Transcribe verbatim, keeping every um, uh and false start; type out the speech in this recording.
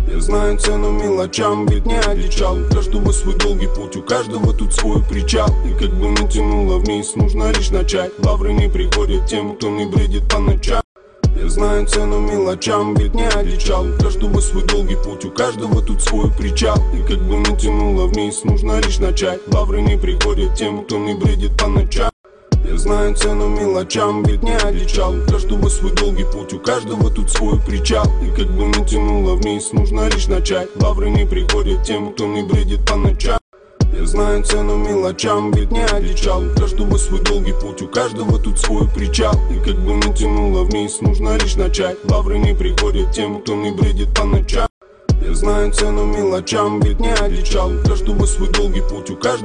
Я знаю цену мелочам, ведь не одичал. У каждого свой долгий путь, у каждого тут свой причал. И как бы ни тянуло вниз, нужно лишь начать. Лавры не приходят тем, кто не бредит по ночам. Я знаю цену мелочам, ведь не одичал. У каждого свой долгий путь, у каждого тут свой причал. И как бы ни тянуло вниз, нужно лишь начать. Лавры не приходят тем, кто не бредит по ночам. Я знаю цену мелочам, ведь не одичал. У каждого свой долгий путь, у каждого тут свой причал. И как бы ни тянуло вниз, нужно лишь начать. Лавры не приходят тем, кто не бредит по ночам. Я знаю цену мелочам, ведь не одичал. У каждого свой долгий путь, у каждого тут свой причал. И как бы ни тянуло вниз, нужно лишь начать. Лавры не приходят тем, кто не бредит по ночам. Я знаю цену мелочам, ведь не одичал. У каждого свой долгий путь, у каждого